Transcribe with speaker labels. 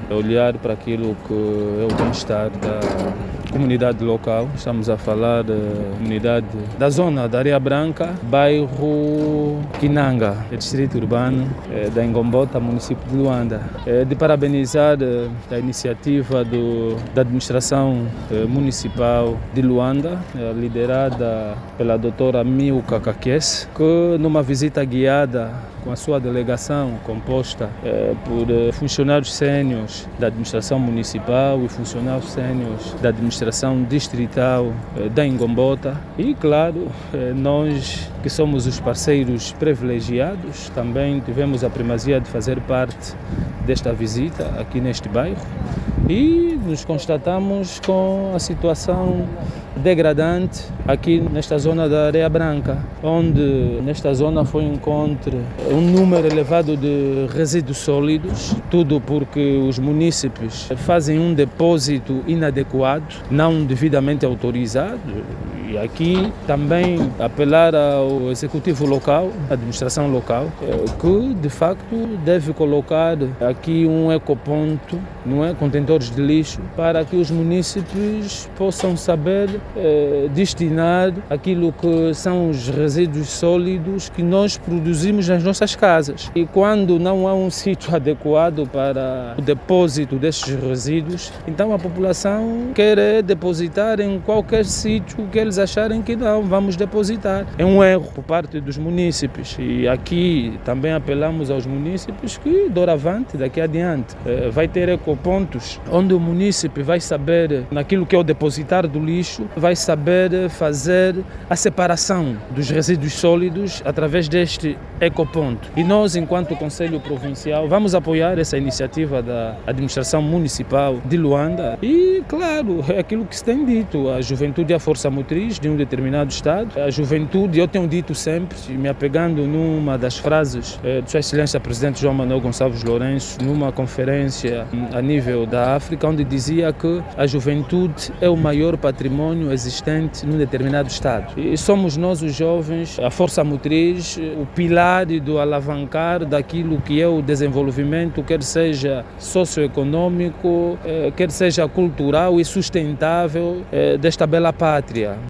Speaker 1: olhar para aquilo que é o bem-estar da comunidade local. Estamos a falar da comunidade da zona da Areia Branca, bairro Kinanga, distrito urbano da Ngombota, município de Luanda. De parabenizar a iniciativa da administração municipal de Luanda, liderada pela doutora Milka Kakes, que numa visita guiada com a sua delegação composta por funcionários sêniores da administração municipal e funcionários sêniores da administração distrital da Ngombota e, claro, nós que somos os parceiros privilegiados também tivemos a primazia de fazer parte desta visita aqui neste bairro e nos constatamos com a situação degradante aqui nesta zona da Areia Branca, onde nesta zona foi encontre um número elevado de resíduos sólidos, tudo porque os munícipes fazem um depósito inadequado, não devidamente autorizado. E aqui também apelar ao executivo local, à administração local, que de facto deve colocar aqui um ecoponto, não é, contentores de lixo, para que os munícipes possam saber destinar aquilo que são os resíduos sólidos que nós produzimos nas nossas casas. E quando não há um sítio adequado para o depósito destes resíduos, então a população quer depositar em qualquer sítio que eles acharem que não, vamos depositar. É um erro por parte dos munícipes e aqui também apelamos aos munícipes que, doravante, daqui adiante, vai ter ecopontos onde o munícipe vai saber, naquilo que é o depositar do lixo, vai saber fazer a separação dos resíduos sólidos através deste ecoponto. E nós, enquanto Conselho Provincial, vamos apoiar essa iniciativa da administração municipal de Luanda e, claro, é aquilo que se tem dito, a juventude é a força motriz de um determinado Estado. A juventude, eu tenho dito sempre, me apegando numa das frases de Sua Excelência Presidente João Manuel Gonçalves Lourenço, numa conferência a nível da África, onde dizia que a juventude é o maior patrimônio existente num determinado Estado. E somos nós, os jovens, a força motriz, o pilar do alavancar daquilo que é o desenvolvimento, quer seja socioeconômico, quer seja cultural e sustentável desta bela pátria.